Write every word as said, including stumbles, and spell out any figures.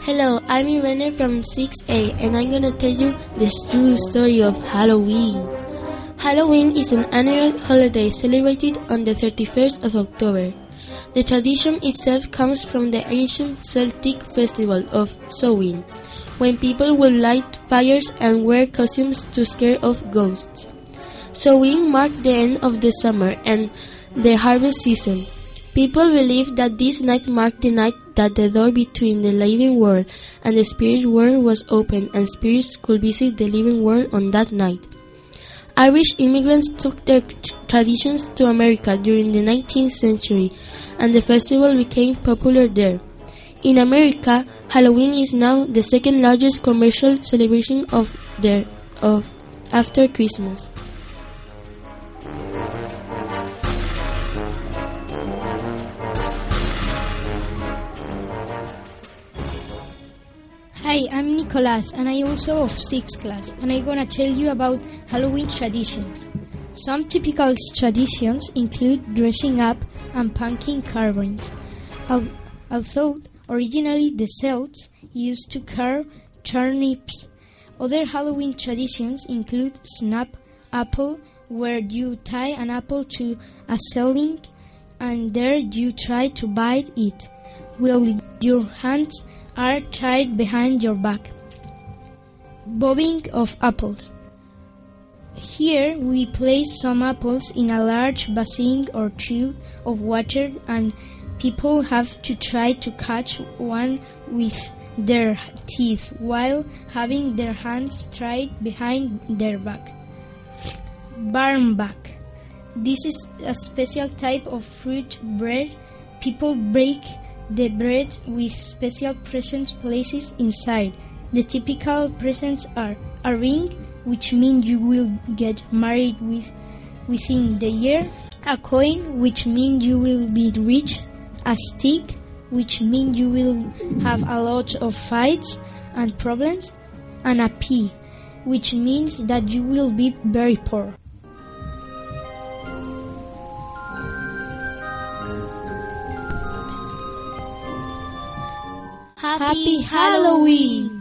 Hello, I'm Irene from six A and I'm gonna tell you the true story of Halloween. Halloween is an annual holiday celebrated on the thirty-first of October. The tradition itself comes from the ancient Celtic festival of Samhain, when people would light fires and wear costumes to scare off ghosts. Samhain marked the end of the summer and the harvest season. People believe that this night marked the night that the door between the living world and the spirit world was opened and spirits could visit the living world on that night. Irish immigrants took their traditions to America during the nineteenth century, and the festival became popular there. In America, Halloween is now the second largest commercial celebration of their of after Christmas. Hi, I'm Nicolas and I also of sixth class and I'm gonna tell you about Halloween traditions. Some typical traditions include dressing up and pumpkin carvings. Although originally the Celts used to carve turnips, other Halloween traditions include snap apple, where you tie an apple to a ceiling and there you try to bite it, while your hands are tied behind your back. Bobbing of apples. Here we place some apples in a large basin or tube of water and people have to try to catch one with their teeth while having their hands tied behind their back. Barnback. This is a special type of fruit bread. People break the bread with special presents placed inside. The typical presents are a ring, which means you will get married with within the year, a coin, which means you will be rich, a stick, which means you will have a lot of fights and problems, and a pea, which means that you will be very poor. Happy Halloween!